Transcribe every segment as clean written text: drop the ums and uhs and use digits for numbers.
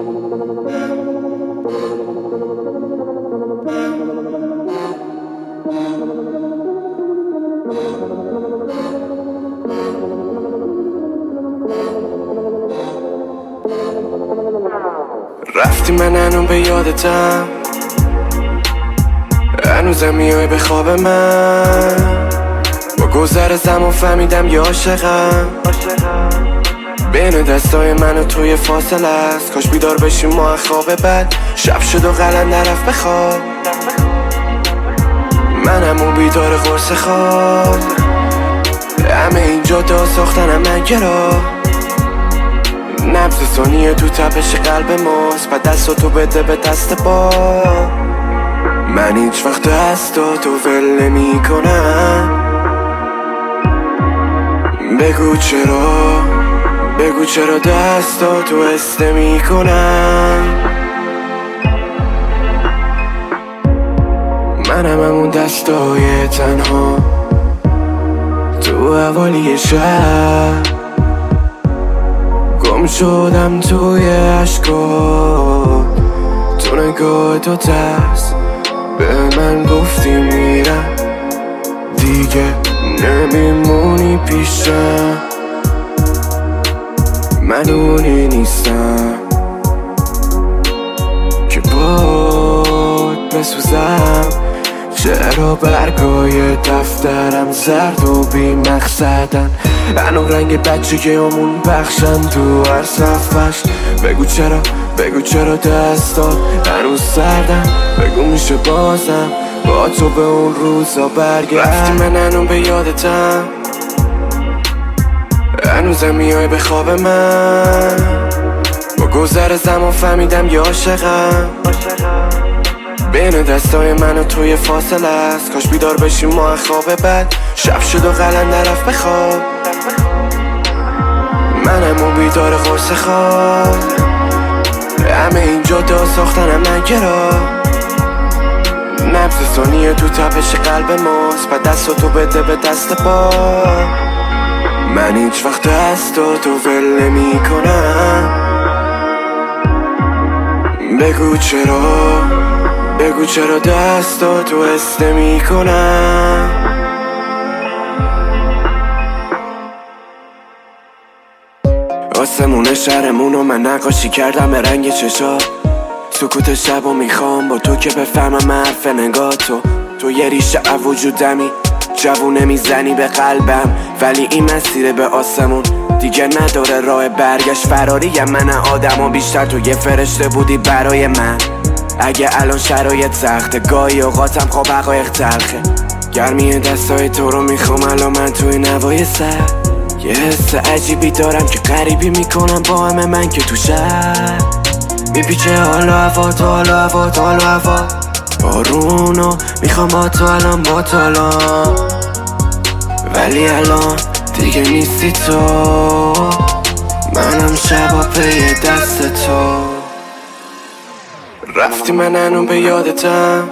رفتی من هنوز به یادتم، هنوزم میای به خواب من. با گذر زمان فهمیدم یه عاشقم. بین دستای من و توی فاصله است. کاش بیدار بشیم ما از خواب بد. شب شد و قلندر رفت بخواب. من همون بیدار قرص خواب. همه اینجا دا ساختنم نگرا. نبض ثانیه تو تپش قلب ماست. بعد دستاتو بده به دست با. من هیچ وقت دستاتو ول نمی کنم. بگو چرا، بگو چرا دستاتو استه می کنم. منم همون دستای تنها تو حوالی شب. گم شدم توی عشقا. تو نگاه تو ترس به من گفتی میرم دیگه نمیمونی پیشم. من اونی نیستم که باد بسوزم. چرا برگای دفترم زرد و بی مقصدن. هنو رنگ بچگی همون بخشن تو هر صفحش. بگو چرا، بگو چرا دستات هنوز سردن. بگو میشه بازم با تو به اون روزا برگرد. رفتی من هنوز به یادتم، هنوزم میای به خواب من. با گذر زمان فهمیدم یه عاشقم. بین دستای من و توی فاصله است. کاش بیدار بشیم ما از خواب بد. شب شد و قلندر رفت بخواب. من همون بیدار قرص خواب. همه اینجا دا ساختنم نگرا. نبض ثانیه تو تپش قلب ماست. بعد دستاتو بده به دست با. من هیچ وقت دستاتو ول نمی کنم. بگو چرا، بگو چرا دستاتو استه می کنم. آسمون شهرمونو من نقاشی کردم به رنگ چشا. سکوت شبو میخوام با تو که بفهمم حرف نگاه تو. تو یه ریشه وجودمی، جوونه میزنی به قلبم. ولی این مسیر به آسمون دیگه نداره راه برگشت. فراریم من آدم و بیشتر تو یه فرشته بودی برای من. اگه الان شرایط سخته گاهی اوقاتم خواب حقایق تلخه. گرمی دستای تو رو میخوام الان من توی نوای سر. یه حس عجیبی دارم که غریبی میکنم با همه من که تو شهر. میپیچه حال و هوات، حال و هوات، حال و هوات. بارونو میخوام با تو الان، با تو الان. ولی الان دیگه نیستی تو. منم شبا پی دست تو. رفتی من هنوز به یادتم،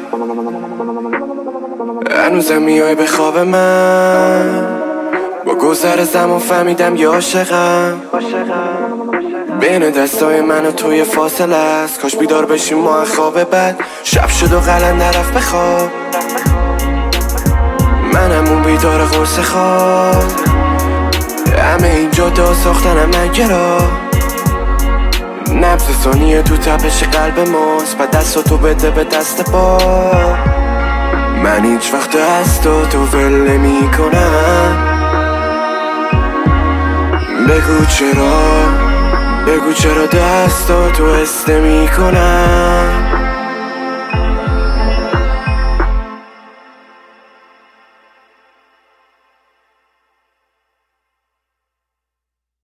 هنوزم میای به خواب من. با گذر زمان فهمیدم یه عاشقم. بین دستای من و توی فاصله است. کاش بیدار بشیم ما از خواب بد. شب شد و قلندر رفت بخواب. من همون بیدار قرص خواب. همه اینجا دا ساختنم نگرا. نبض ثانیه تو تپش قلب ماست. بعد دستاتو بده به دست با. من هیچ وقت دستاتو ول نمی کنم. بگو چرا، بگو چرا دستاتو استه می کنم.